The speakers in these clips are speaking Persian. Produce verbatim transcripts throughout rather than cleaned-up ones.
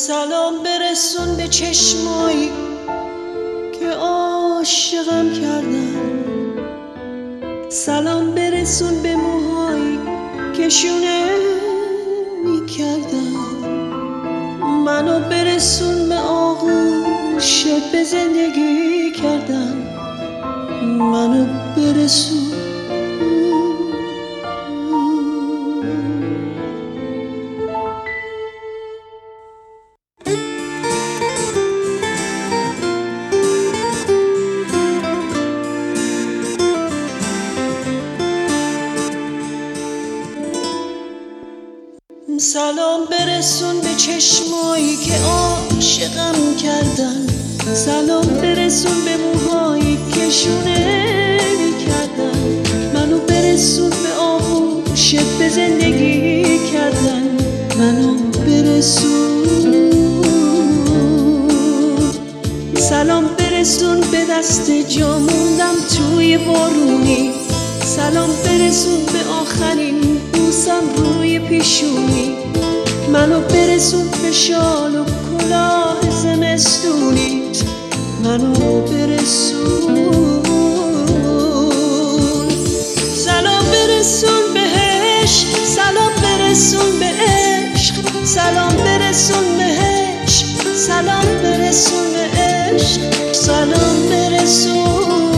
سلام برسون به چشمایی که عاشقم کردن، سلام برسون به موهایی که شونه میکردن، منو برسون به آغوشت به زندگی کردن، منو برسون. سلام برسون به چشمایی که عاشقم کردن، سلام برسون به موهایی که شونه میکردن، منو برسون به آغوشت به زندگی کردن، منو برسون. سلام برسون به دست جا موندم توی بارونی، سلام برسون به آخرین بوسم روی پیشونی، منو برسون به شال و کلاه زمستونیت، منو برسون. سلام برسون بهش، سلام برسون به عشق، سلام برسون بهش، سلام برسون به عشق، سلام برسون.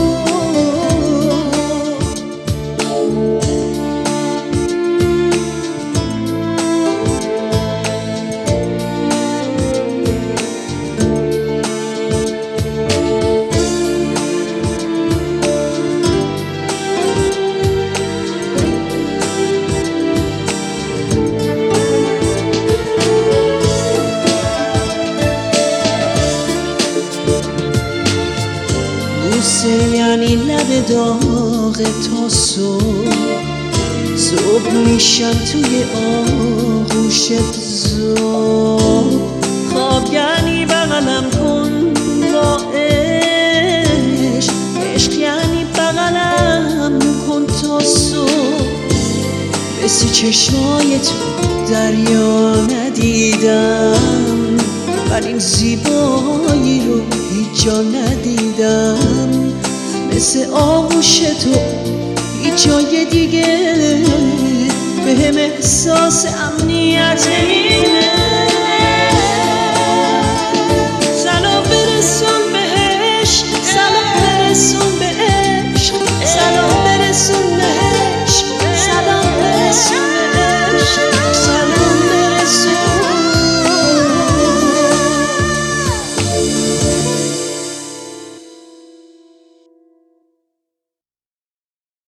بوسه یعنی لب داغ تا صبح، صبح میشم توی آغوشت زود، خواب یعنی بغلم کن با عشق، عشق یعنی بغلم کن تا صبح. مثل چشمای تو دریا ندیدم، ولی این زیبایی رو هیچ جا ندیدم، مثل آغوش تو هیچ جای دیگه بهم احساس امنیت نمیده.